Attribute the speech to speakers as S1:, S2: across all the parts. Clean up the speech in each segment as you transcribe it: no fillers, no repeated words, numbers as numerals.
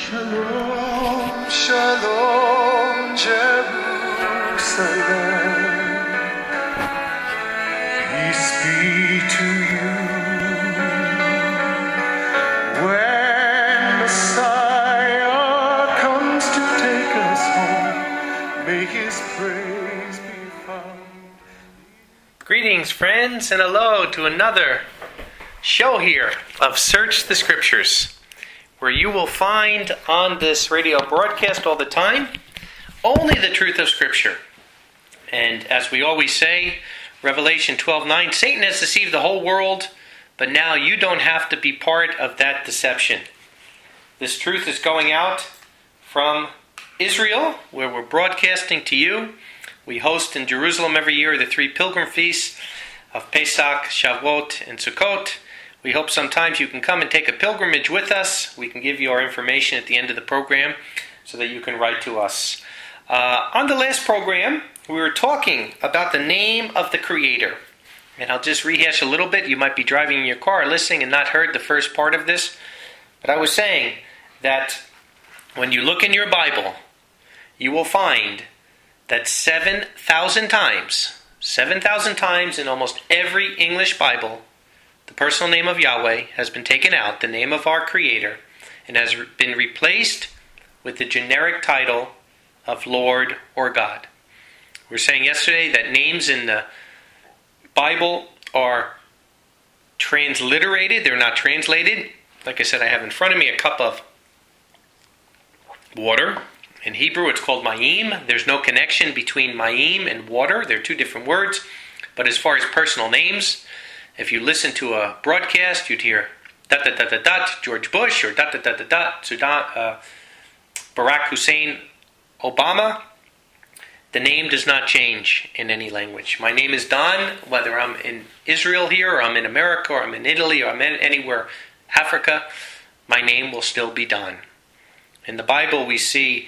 S1: Shalom, Shalom, Jerusalem. Peace be to you. When Messiah comes to take us home, may his praise be found.
S2: Greetings, friends, and hello to another show here of Search the Scriptures, where you will find on this radio broadcast all the time only the truth of Scripture. And as we always say, Revelation 12:9, Satan has deceived the whole world, but now you don't have to be part of that deception. This truth is going out from Israel, where we're broadcasting to you. We host in Jerusalem every year the 3 pilgrim feasts of Pesach, Shavuot, and Sukkot. We hope sometimes you can come and take a pilgrimage with us. We can give you our information at the end of the program so that you can write to us. On the last program, we were talking about the name of the Creator. And I'll just rehash a little bit. You might be driving in your car listening and not heard the first part of this. But I was saying that when you look in your Bible, you will find that 7,000 times in almost every English Bible, the personal name of Yahweh has been taken out, the name of our Creator, and has been replaced with the generic title of Lord or God. We were saying yesterday that names in the Bible are transliterated. They're not translated. Like I said, I have in front of me a cup of water. In Hebrew, it's called mayim. There's no connection between mayim and water. They're two different words. But as far as personal names, if you listen to a broadcast, you'd hear dot George Bush or dot Barack Hussein Obama. The name does not change in any language. My name is Don, whether I'm in Israel here, or I'm in America, or I'm in Italy, or I'm in anywhere, Africa, my name will still be Don. In the Bible, we see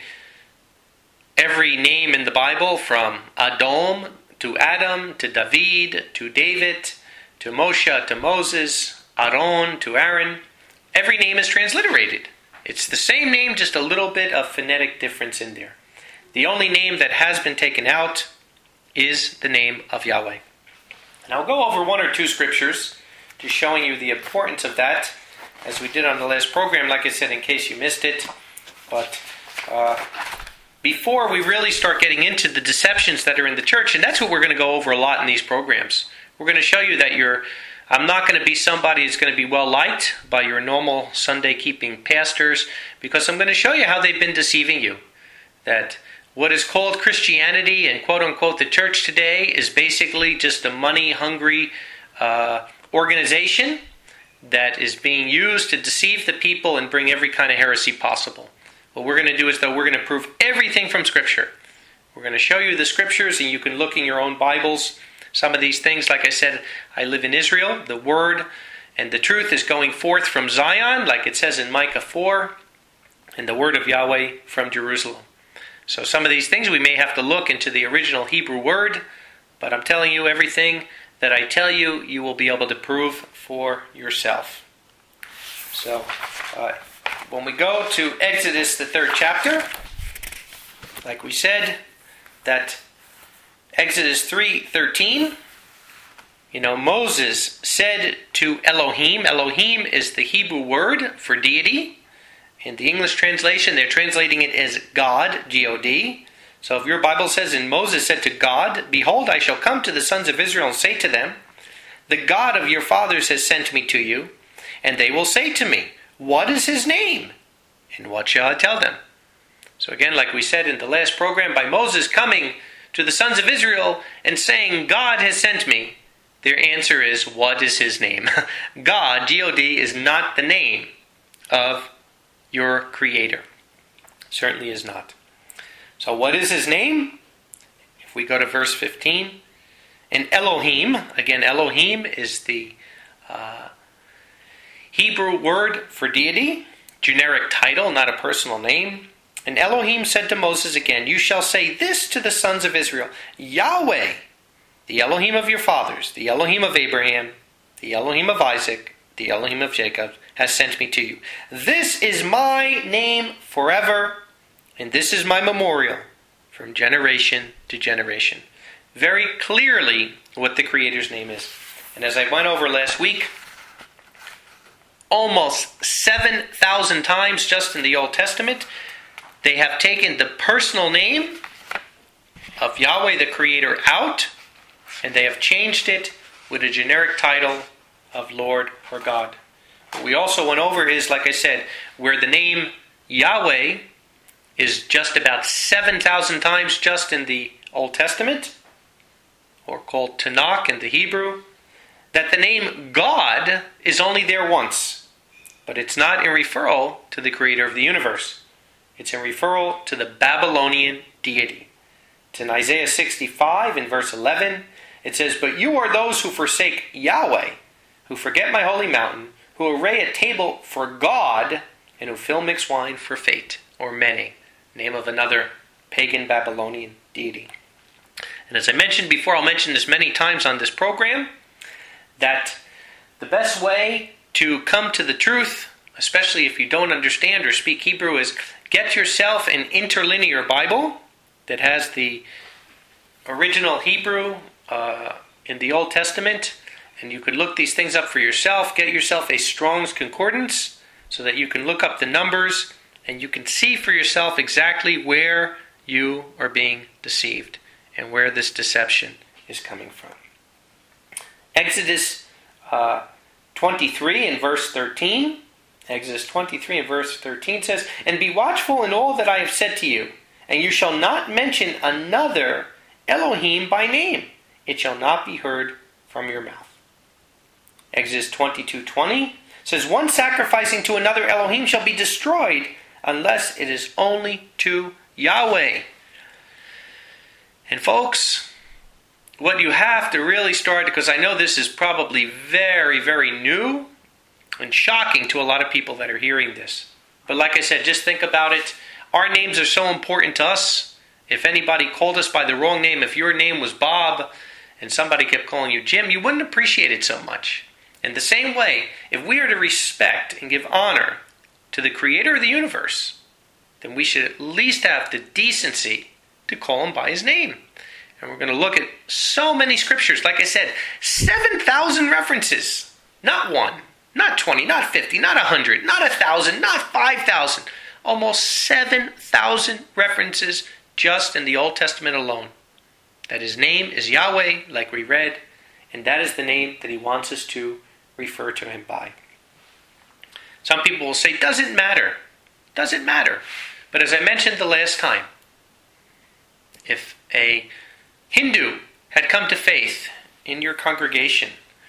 S2: every name in the Bible, from Adom to Adam to David to David to Moshe to Moses, Aaron to Aaron. Every name is transliterated. It's the same name, just a little bit of phonetic difference in there. The only name that has been taken out is the name of Yahweh. And I'll go over one or two scriptures, just showing you the importance of that, as we did on the last program, like I said, in case you missed it. But before we really start getting into the deceptions that are in the church, and that's what we're going to go over a lot in these programs, we're going to show you that I'm not going to be somebody who's going to be well liked by your normal Sunday keeping pastors, because I'm going to show you how they've been deceiving you. That what is called Christianity and quote unquote the church today is basically just a money hungry organization that is being used to deceive the people and bring every kind of heresy possible. What we're going to do is, though, we're going to prove everything from Scripture. We're going to show you the Scriptures, and you can look in your own Bibles. Some of these things, like I said, I live in Israel. The Word and the truth is going forth from Zion, like it says in Micah 4, and the Word of Yahweh from Jerusalem. So some of these things we may have to look into the original Hebrew word, but I'm telling you, everything that I tell you, you will be able to prove for yourself. So, when we go to Exodus, the 3rd chapter, like we said, that Exodus 3:13, Moses said to Elohim. Elohim is the Hebrew word for deity. In the English translation, they're translating it as God, G-O-D. So if your Bible says, and Moses said to God, "Behold, I shall come to the sons of Israel and say to them, the God of your fathers has sent me to you, and they will say to me, what is his name? And what shall I tell them?" So again, like we said in the last program, by Moses coming to the sons of Israel and saying, God has sent me, their answer is, what is his name? God, G-O-D, is not the name of your Creator. Certainly is not. So what is his name? If we go to verse 15, and Elohim, again, Elohim is the Hebrew word for deity, generic title, not a personal name. And Elohim said to Moses again, "You shall say this to the sons of Israel, Yahweh, the Elohim of your fathers, the Elohim of Abraham, the Elohim of Isaac, the Elohim of Jacob, has sent me to you. This is my name forever, and this is my memorial from generation to generation. Very clearly what the Creator's name is. And as I went over last week, almost 7,000 times just in the Old Testament, they have taken the personal name of Yahweh the Creator out, and they have changed it with a generic title of Lord or God. What we also went over is, like I said, where the name Yahweh is just about 7,000 times just in the Old Testament, or called Tanakh in the Hebrew, that the name God is only there once. But it's not in referral to the Creator of the universe. It's in referral to the Babylonian deity. It's in Isaiah 65 in verse 11. It says, "But you are those who forsake Yahweh, who forget my holy mountain, who array a table for God, and who fill mixed wine for Fate," or Mene, name of another pagan Babylonian deity. And as I mentioned before, I'll mention this many times on this program, that the best way to come to the truth, especially if you don't understand or speak Hebrew, is get yourself an interlinear Bible that has the original Hebrew in the Old Testament, and you could look these things up for yourself. Get yourself a Strong's Concordance so that you can look up the numbers and you can see for yourself exactly where you are being deceived and where this deception is coming from. Exodus 23 in verse 13. Exodus 23 and verse 13 says, "And be watchful in all that I have said to you, and you shall not mention another Elohim by name. It shall not be heard from your mouth." Exodus 22:20 says, "One sacrificing to another Elohim shall be destroyed, unless it is only to Yahweh." And folks, what you have to really start, because I know this is probably very, very new and shocking to a lot of people that are hearing this. But like I said, just think about it. Our names are so important to us. If anybody called us by the wrong name, if your name was Bob and somebody kept calling you Jim, you wouldn't appreciate it so much. In the same way, if we are to respect and give honor to the Creator of the universe, then we should at least have the decency to call him by his name. And we're going to look at so many scriptures. Like I said, 7,000 references. Not one, not 20, not 50, not 100, not 1,000, not 5,000. Almost 7,000 references just in the Old Testament alone. That his name is Yahweh, like we read, and that is the name that he wants us to refer to him by. Some people will say, doesn't matter. Doesn't matter. But as I mentioned the last time, if a Hindu had come to faith in your congregation,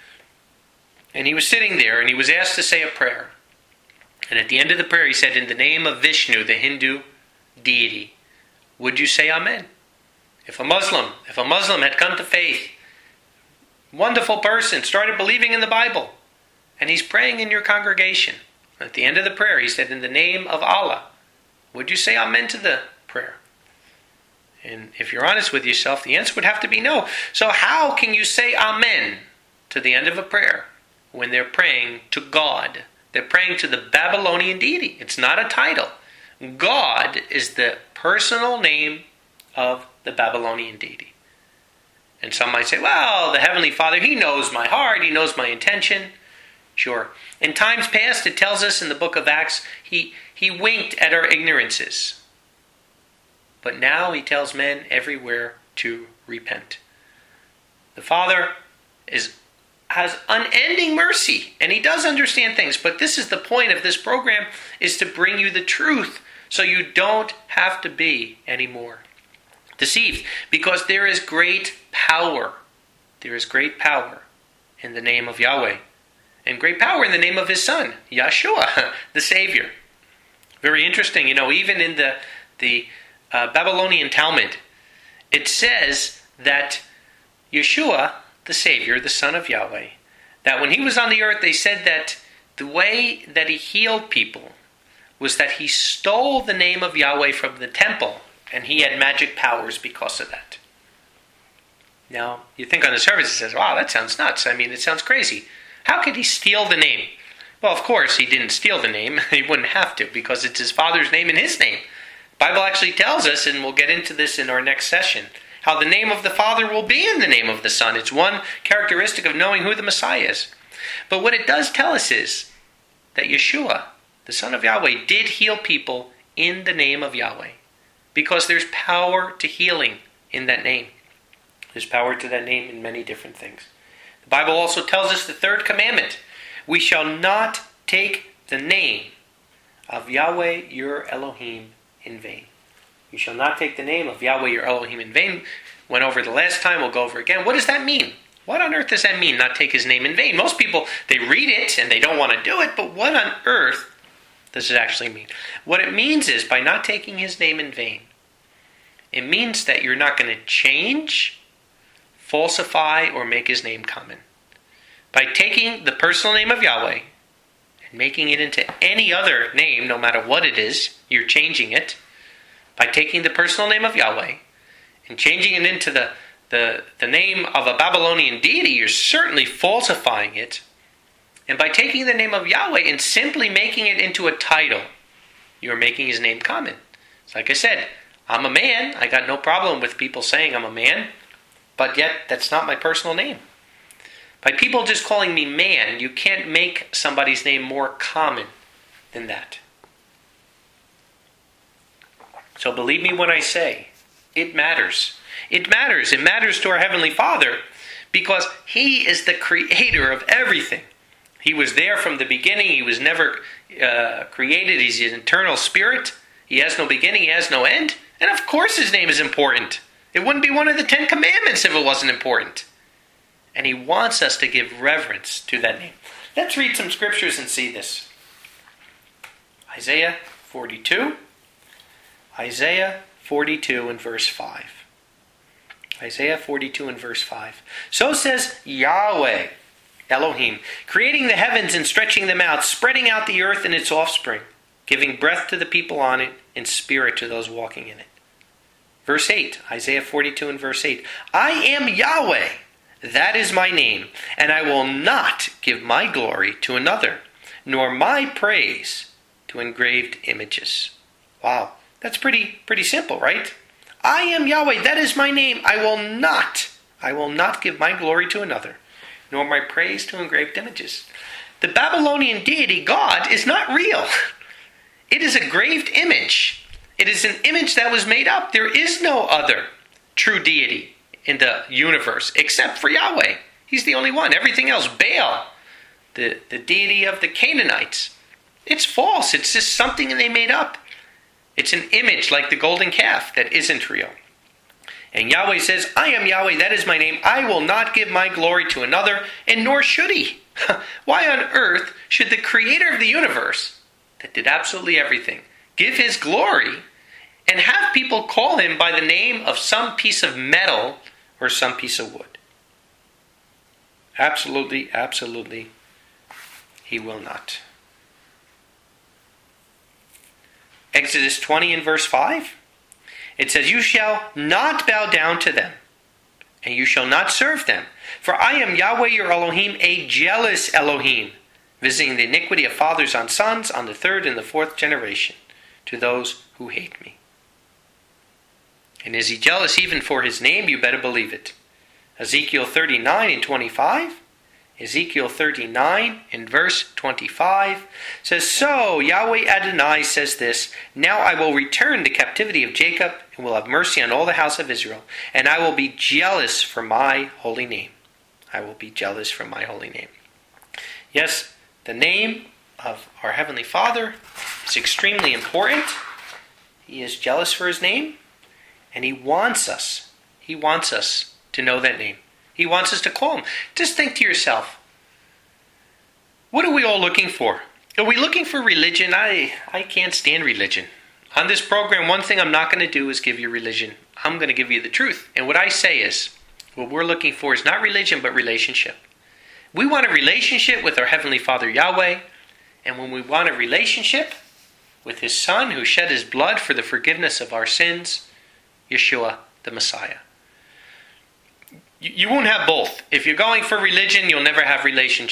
S2: and he was sitting there and he was asked to say a prayer, and at the end of the prayer he said, "In the name of Vishnu, the Hindu deity," would you say Amen? If a Muslim had come to faith, wonderful person, started believing in the Bible, and he's praying in your congregation, at the end of the prayer he said, "In the name of Allah," would you say Amen to the prayer? And if you're honest with yourself, the answer would have to be no. So how can you say Amen to the end of a prayer when they're praying to God? They're praying to the Babylonian deity. It's not a title. God is the personal name of the Babylonian deity. And some might say, well, the Heavenly Father, He knows my heart, He knows my intention. Sure. In times past, it tells us in the book of Acts, He winked at our ignorances. But now He tells men everywhere to repent. The Father has unending mercy, and He does understand things. But this is the point of this program, is to bring you the truth, so you don't have to be anymore deceived. Because there is great power. There is great power in the name of Yahweh. And great power in the name of His Son, Yeshua, the Savior. Very interesting, even in the Babylonian Talmud, it says that Yeshua, the Savior, the Son of Yahweh, that when He was on the earth, they said that the way that He healed people was that He stole the name of Yahweh from the temple, and He had magic powers because of that. Now, you think on the surface, it says, wow, that sounds nuts. It sounds crazy. How could He steal the name? Well, of course, he didn't steal the name. He wouldn't have to, because it's his Father's name and his name. The Bible actually tells us, and we'll get into this in our next session, how the name of the Father will be in the name of the Son. It's one characteristic of knowing who the Messiah is. But what it does tell us is that Yeshua, the Son of Yahweh, did heal people in the name of Yahweh. Because there's power to healing in that name. There's power to that name in many different things. The Bible also tells us the third commandment. We shall not take the name of Yahweh your Elohim in vain. You shall not take the name of Yahweh your Elohim in vain. Went over the last time, we'll go over again. What does that mean? What on earth does that mean, not take his name in vain? Most people, they read it and they don't want to do it, but what on earth does it actually mean? What it means is, by not taking his name in vain, it means that you're not going to change, falsify, or make his name common. By taking the personal name of Yahweh and making it into any other name, no matter what it is, you're changing it. By taking the personal name of Yahweh and changing it into the name of a Babylonian deity, you're certainly falsifying it. And by taking the name of Yahweh and simply making it into a title, you're making his name common. It's like I said, I'm a man. I got no problem with people saying I'm a man, but yet that's not my personal name. By people just calling me man, you can't make somebody's name more common than that. So believe me when I say, it matters. It matters. It matters to our Heavenly Father because he is the creator of everything. He was there from the beginning. He was never created. He's an eternal spirit. He has no beginning. He has no end. And of course his name is important. It wouldn't be one of the 10 Commandments if it wasn't important. And he wants us to give reverence to that name. Let's read some scriptures and see this. Isaiah 42. Isaiah 42 and verse 5. Isaiah 42 and verse 5. So says Yahweh, Elohim, creating the heavens and stretching them out, spreading out the earth and its offspring, giving breath to the people on it and spirit to those walking in it. Verse 8, Isaiah 42 and verse 8. I am Yahweh, that is my name, and I will not give my glory to another, nor my praise to engraved images. Wow, that's pretty simple, right? I am Yahweh, that is my name. I will not give my glory to another, nor my praise to engraved images. The Babylonian deity God is not real. It is a graved image. It is an image that was made up. There is no other true deity in the universe except for Yahweh. He's the only one. Everything else, Baal, the deity of the Canaanites, it's false. It's just something they made up. It's an image like the golden calf that isn't real. And Yahweh says, I am Yahweh, that is my name. I will not give my glory to another, and nor should he. Why on earth should the creator of the universe, that did absolutely everything, give his glory and have people call him by the name of some piece of metal or some piece of wood? Absolutely, absolutely, he will not. Exodus 20 and verse 5. It says, you shall not bow down to them, and you shall not serve them. For I am Yahweh your Elohim, a jealous Elohim, visiting the iniquity of fathers on sons, on the third and the fourth generation, to those who hate me. And is he jealous even for his name? You better believe it. Ezekiel 39 and 25. Ezekiel 39 in verse 25 says, so Yahweh Adonai says this, now I will return the captivity of Jacob and will have mercy on all the house of Israel, and I will be jealous for my holy name. I will be jealous for my holy name. Yes, the name of our Heavenly Father is extremely important. He is jealous for his name, and he wants us to know that name. He wants us to call him. Just think to yourself, what are we all looking for? Are we looking for religion? I can't stand religion. On this program, one thing I'm not going to do is give you religion. I'm going to give you the truth. And what I say is, what we're looking for is not religion, but relationship. We want a relationship with our Heavenly Father Yahweh. And when we want a relationship with His Son, who shed His blood for the forgiveness of our sins, Yeshua, the Messiah. You won't have both. If you're going for religion, you'll never have relationship.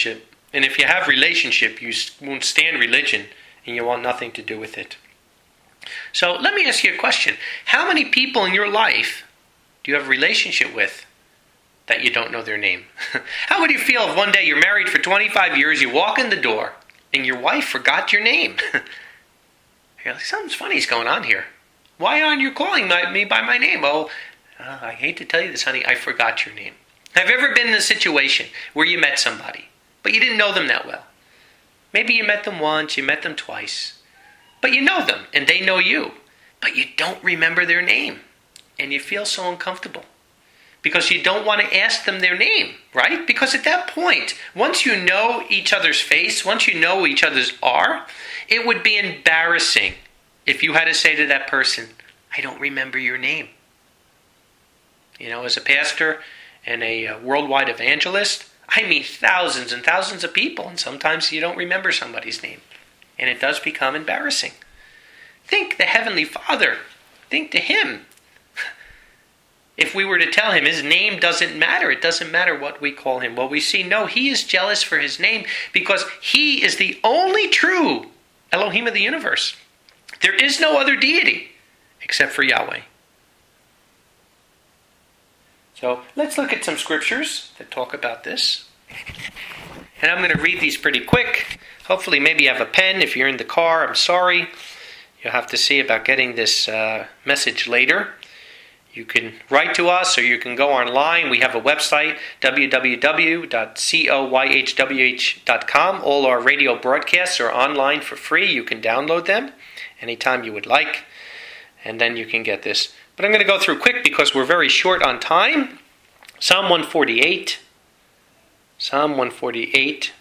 S2: And if you have relationship, you won't stand religion, and you want nothing to do with it. So let me ask you a question. How many people in your life do you have a relationship with that you don't know their name? How would you feel if one day you're married for 25 years, you walk in the door, and your wife forgot your name? You're like, something's funny's going on here. Why aren't you calling me by my name? Oh, I hate to tell you this, honey, I forgot your name. Have you ever been in a situation where you met somebody, but you didn't know them that well? Maybe you met them once, you met them twice, but you know them, and they know you, but you don't remember their name, and you feel so uncomfortable because you don't want to ask them their name, right? Because at that point, once you know each other's face, once you know who each other's are, it would be embarrassing if you had to say to that person, I don't remember your name. You know, as a pastor and a worldwide evangelist, I meet thousands and thousands of people, and sometimes you don't remember somebody's name. And it does become embarrassing. Think the Heavenly Father. Think to Him. If we were to tell Him His name doesn't matter, it doesn't matter what we call Him. Well, we see, no, He is jealous for His name because He is the only true Elohim of the universe. There is no other deity except for Yahweh. So let's look at some scriptures that talk about this. And I'm going to read these pretty quick. Hopefully maybe you have a pen. If you're in the car, I'm sorry. You'll have to see about getting this message later. You can write to us or you can go online. We have a website, www.coyhwh.com. All our radio broadcasts are online for free. You can download them anytime you would like. And then you can get this. But I'm going to go through quick because we're very short on time. Psalm 148. Psalm 148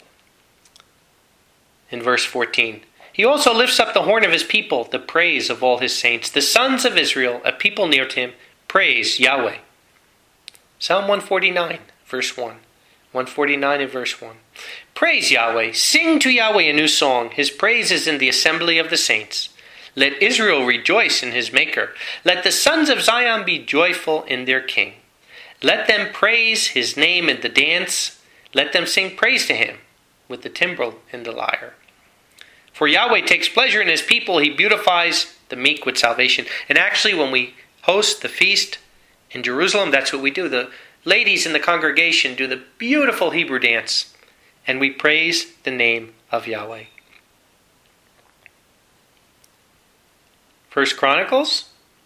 S2: in verse 14. He also lifts up the horn of His people, the praise of all His saints. The sons of Israel, a people near to Him, praise Yahweh. Psalm 149, verse 1. 149 and verse 1. Praise Yahweh. Sing to Yahweh a new song. His praise is in the assembly of the saints. Let Israel rejoice in his Maker. Let the sons of Zion be joyful in their King. Let them praise His name in the dance. Let them sing praise to Him with the timbrel and the lyre. For Yahweh takes pleasure in His people. He beautifies the meek with salvation. And actually, when we host the feast in Jerusalem, that's what we do. The ladies in the congregation do the beautiful Hebrew dance. And we praise the name of Yahweh. 1 Chronicles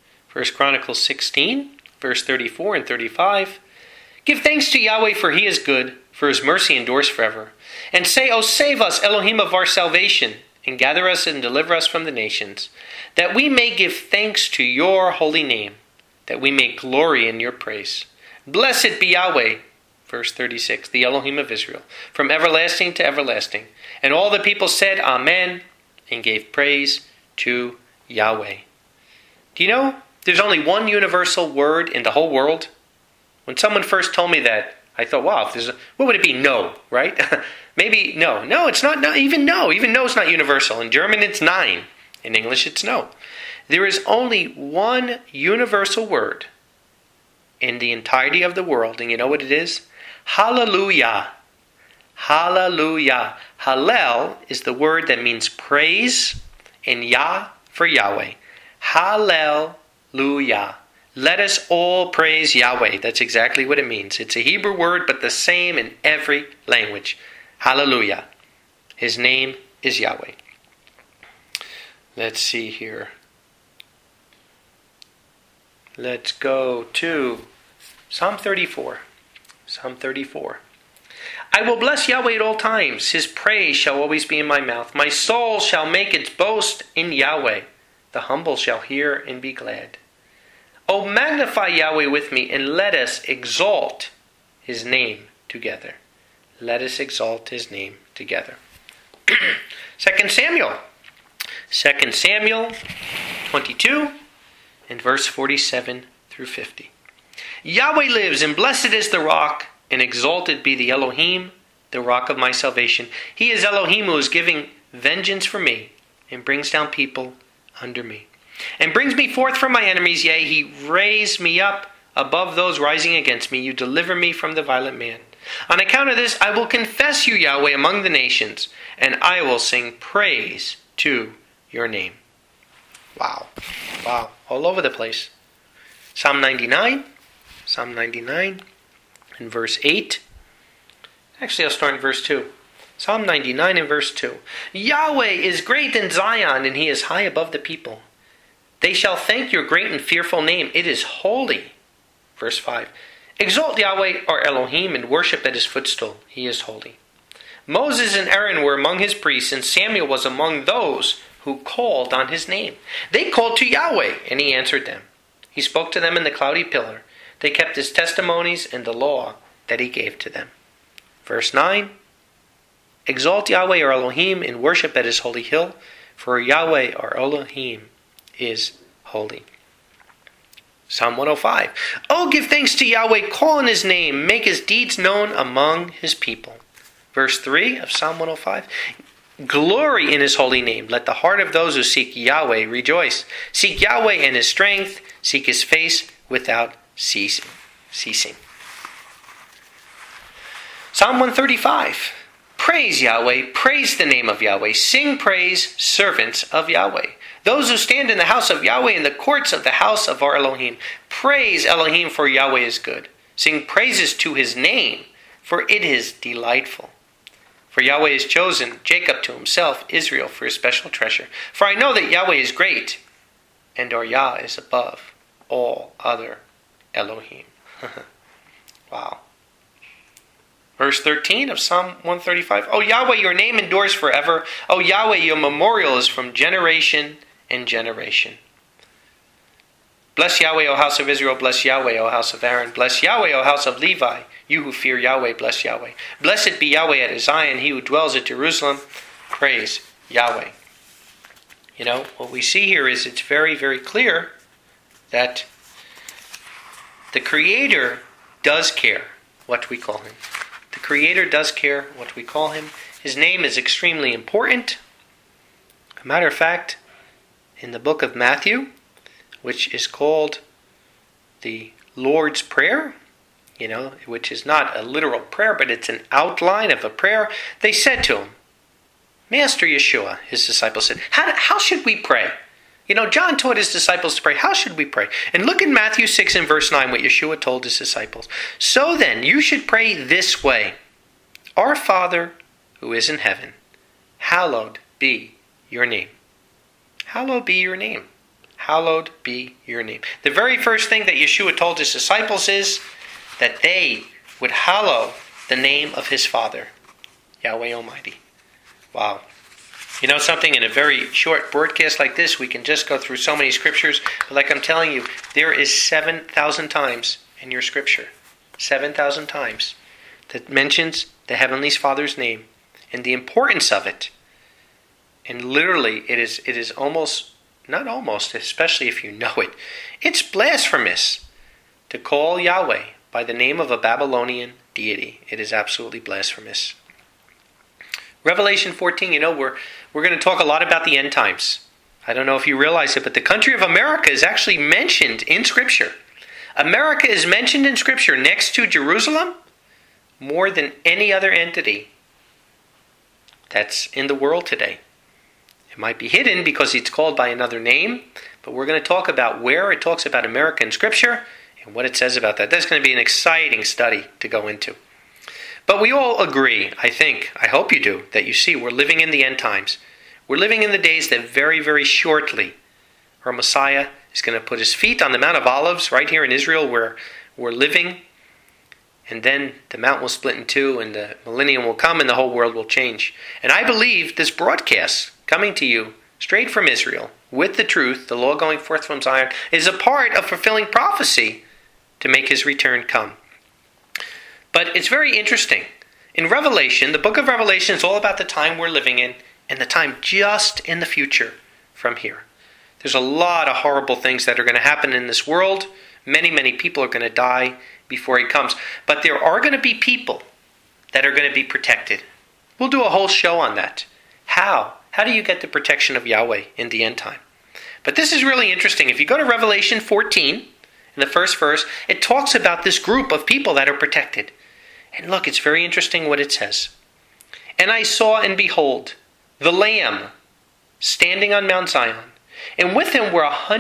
S2: 16, verse 34 and 35. Give thanks to Yahweh, for He is good, for His mercy endures forever. And say, O save us, Elohim of our salvation, and gather us and deliver us from the nations, that we may give thanks to Your holy name, that we may glory in Your praise. Blessed be Yahweh, verse 36, the Elohim of Israel, from everlasting to everlasting. And all the people said, Amen, and gave praise to Yahweh. Do you know there's only one universal word in the whole world? When someone first told me that, I thought, wow, what would it be? No, right? Maybe no. No, it's not no. Even no is not universal. In German, it's nein. In English, it's no. There is only one universal word in the entirety of the world, and you know what it is? Hallelujah. Hallelujah. Hallel is the word that means praise, and Yah for Yahweh. Hallelujah. Let us all praise Yahweh. That's exactly what it means. It's a Hebrew word, but the same in every language. Hallelujah. His name is Yahweh. Let's see here. Let's go to Psalm 34. Psalm 34. I will bless Yahweh at all times. His praise shall always be in my mouth. My soul shall make its boast in Yahweh. The humble shall hear and be glad. O magnify Yahweh with me, and let us exalt His name together. Let us exalt His name together. 2 Samuel. 2 Samuel 22 and verse 47 through 50. Yahweh lives, and blessed is the rock, and exalted be the Elohim, the rock of my salvation. He is Elohim who is giving vengeance for me, and brings down people under me, and brings me forth from my enemies. Yea, He raised me up above those rising against me. You deliver me from the violent man. On account of this, I will confess you, Yahweh, among the nations, and I will sing praise to your name. Wow. Wow. All over the place. Psalm 99 in verse 8. Actually, I'll start in verse 2. Psalm 99 in verse 2. Yahweh is great in Zion, and he is high above the people. They shall thank your great and fearful name. It is holy. Verse 5. Exalt Yahweh our Elohim and worship at his footstool. He is holy. Moses and Aaron were among his priests, and Samuel was among those who called on his name. They called to Yahweh, and he answered them. He spoke to them in the cloudy pillar. They kept his testimonies and the law that he gave to them. Verse 9. Exalt Yahweh our Elohim and worship at his holy hill, for Yahweh our Elohim is holy. Psalm 105. Oh, give thanks to Yahweh, call on his name, make his deeds known among his people. Verse 3 of Psalm 105. Glory in his holy name. Let the heart of those who seek Yahweh rejoice. Seek Yahweh and his strength. Seek his face without ceasing. Psalm 135. Praise Yahweh. Praise the name of Yahweh. Sing praise, servants of Yahweh. Those who stand in the house of Yahweh, in the courts of the house of our Elohim. Praise Elohim, for Yahweh is good. Sing praises to his name, for it is delightful. For Yahweh has chosen Jacob to himself, Israel for his special treasure. For I know that Yahweh is great, and our Yah is above all other Elohim. Wow. Verse 13 of Psalm 135. O Yahweh, your name endures forever. O Yahweh, your memorial is from generation and generation. Bless Yahweh, O house of Israel. Bless Yahweh, O house of Aaron. Bless Yahweh, O house of Levi. You who fear Yahweh, bless Yahweh. Blessed be Yahweh at Zion, he who dwells at Jerusalem. Praise Yahweh. You know, what we see here is it's very, very clear that the Creator does care what we call him. The Creator does care what we call him. His name is extremely important. As a matter of fact, in the book of Matthew, which is called the Lord's Prayer, you know, which is not a literal prayer, but it's an outline of a prayer, they said to him, Master Yeshua, his disciples said, how should we pray? You know, John taught his disciples to pray. How should we pray? And look in Matthew 6 and verse 9 what Yeshua told his disciples. So then, you should pray this way. Our Father who is in heaven, hallowed be your name. Hallowed be your name. Hallowed be your name. The very first thing that Yeshua told his disciples is that they would hallow the name of his Father, Yahweh Almighty. Wow. You know something, in a very short broadcast like this, we can just go through so many scriptures. But like I'm telling you, there is 7,000 times in your scripture, 7,000 times, that mentions the Heavenly Father's name and the importance of it. And literally, it is almost, not almost, especially if you know it, it's blasphemous to call Yahweh by the name of a Babylonian deity. It is absolutely blasphemous. Revelation 14, you know, we're going to talk a lot about the end times. I don't know if you realize it, but the country of America is actually mentioned in Scripture. America is mentioned in Scripture next to Jerusalem more than any other entity that's in the world today. It might be hidden because it's called by another name, but we're going to talk about where it talks about America in Scripture and what it says about that. That's going to be an exciting study to go into. But we all agree, I hope you do, that you see we're living in the end times. We're living in the days that very, very shortly our Messiah is going to put his feet on the Mount of Olives right here in Israel where we're living. And then the mountain will split in two and the millennium will come and the whole world will change. And I believe this broadcast coming to you straight from Israel with the truth, the law going forth from Zion, is a part of fulfilling prophecy to make his return come. But it's very interesting. In Revelation, the book of Revelation is all about the time we're living in and the time just in the future from here. There's a lot of horrible things that are going to happen in this world. Many, many people are going to die before he comes. But there are going to be people that are going to be protected. We'll do a whole show on that. How? How do you get the protection of Yahweh in the end time? But this is really interesting. If you go to Revelation 14, in the first verse, it talks about this group of people that are protected. And look, it's very interesting what it says. And I saw, and behold, the Lamb standing on Mount Zion, and with him were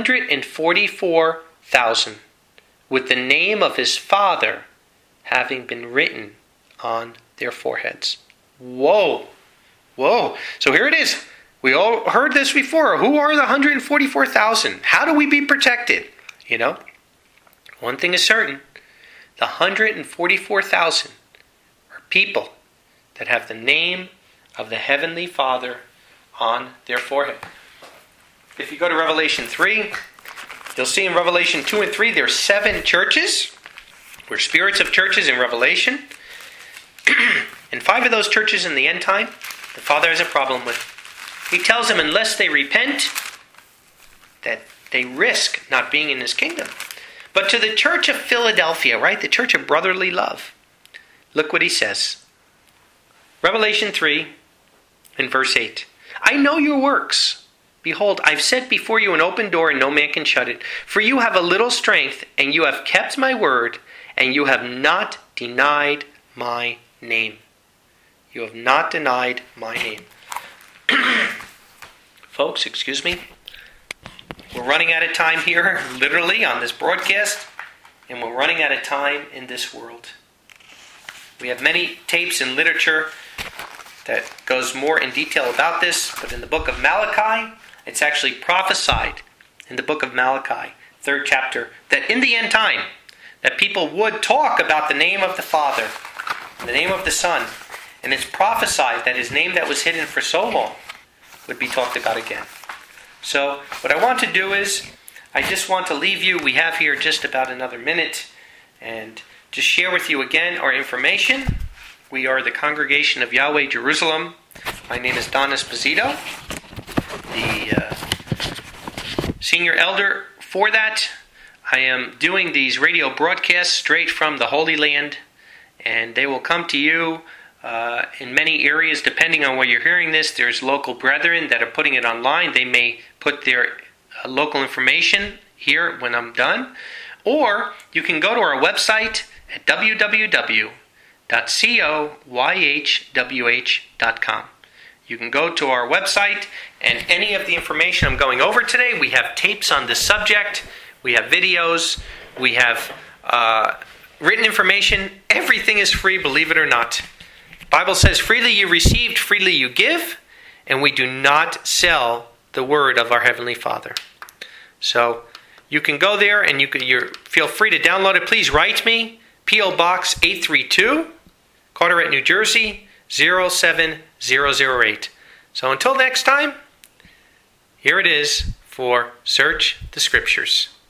S2: 144,000, with the name of his Father having been written on their foreheads. Whoa! Whoa! So here it is. We all heard this before. Who are the 144,000? How do we be protected? You know, one thing is certain. The 144,000 are people that have the name of the Heavenly Father on their forehead. If you go to Revelation 3, you'll see in Revelation 2 and 3, there are 7 churches. We're spirits of churches in Revelation. And 5 of those churches in the end time, the Father has a problem with. He tells them unless they repent, that they risk not being in His kingdom. But to the church of Philadelphia, right, the church of brotherly love, look what He says. Revelation 3 and verse 8. I know your works. Behold, I've set before you an open door, and no man can shut it. For you have a little strength, and you have kept my word, and you have not denied my name. You have not denied my name. Folks, excuse me. We're running out of time here, literally, on this broadcast, and we're running out of time in this world. We have many tapes and literature that goes more in detail about this, but in the book of Malachi, it's actually prophesied in the book of Malachi, 3rd chapter, that in the end time, that people would talk about the name of the Father, and the name of the Son, and it's prophesied that His name that was hidden for so long would be talked about again. So, what I want to do is, I just want to leave you, we have here just about another minute, and just share with you again our information. We are the Congregation of Yahweh Jerusalem. My name is Don Esposito, the senior elder for that. I am doing these radio broadcasts straight from the Holy Land, and they will come to you in many areas, depending on where you're hearing this. There's local brethren that are putting it online. They may put their local information here when I'm done. Or you can go to our website at www.coyhwh.com. You can go to our website, and any of the information I'm going over today, we have tapes on this subject, we have videos, we have written information. Everything is free, believe it or not. The Bible says, freely you received, freely you give, and we do not sell the word of our Heavenly Father. So you can go there, and you feel free to download it. Please write me, P.O. Box 832, Carteret, New Jersey, 07008. So until next time, here it is for Search the Scriptures.